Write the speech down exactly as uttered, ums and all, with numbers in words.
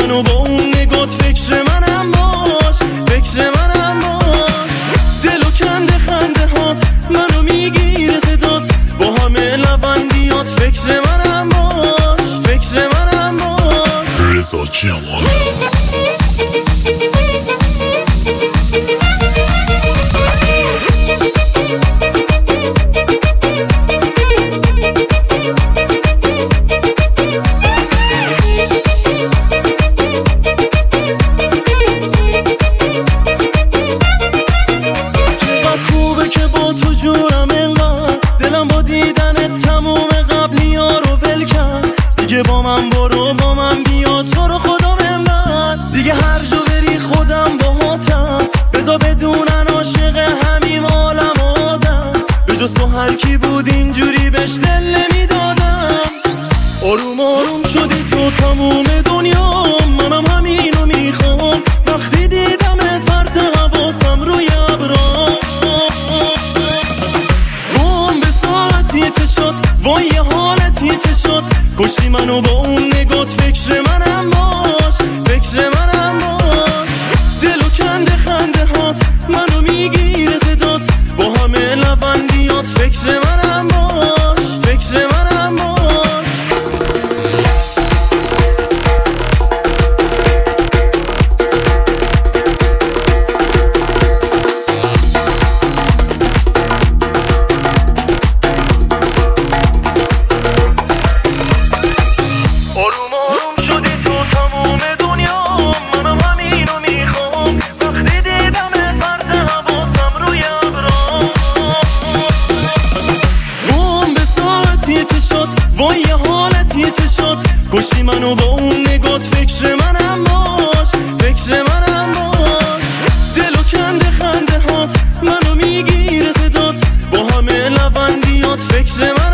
منو با اون نگات، فکر منم باش، فکر منم باش. دلو کنده خنده هات، منو میگیره صدات، با همه لبندیات، فکر منم باش، فکر منم باش. رضا جمال با من برو، با من بیا، تو رو خدا بمن دیگه، هر جا بری خودم باهاتم، بذار بدونن عاشق همیم عالم آدم. به جز تو هر کی بود اینجوری بهش دل نمیدادم. آروم آروم شدی تو تموم دنیا، منم همینو میخوام. وقتی دیدمت پرت حواسم روی ابرام، روم به ساعتی چشات، وای یه حالتی چشات، کشتی منو با اون نگات، فکر منم باش، فکر منم باش. دلو کنده خنده هات، منو میگیره صدات، با همه لبندیات، فکر منم باش، فکر منم باش. وای یه حالتی چشات، کشتی منو با اون نگات، فکر منم باش، فکر منم باش. دلو کنده خنده هات، منو میگیره صدات، با همه لبندیات، فکر منم